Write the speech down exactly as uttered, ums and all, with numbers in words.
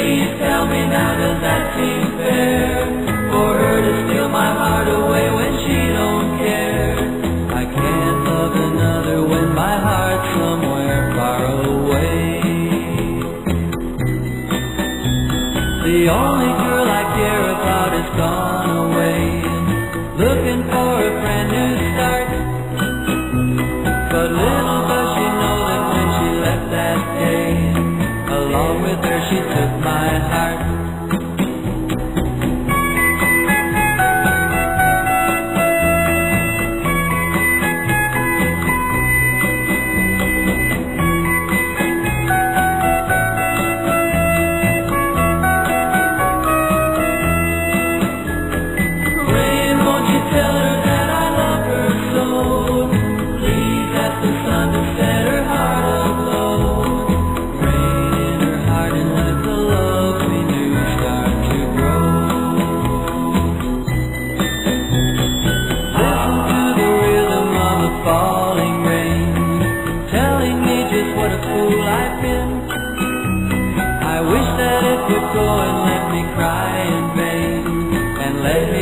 please tell me now, does that seem fair? For her to steal my heart away when she don't care. I can't love another when my heart's somewhere far away. The only girl I care about is gone away, looking for a brand new start. But little does she know that when she left that day, along with her she took my heart. Go and let me cry in vain, and let me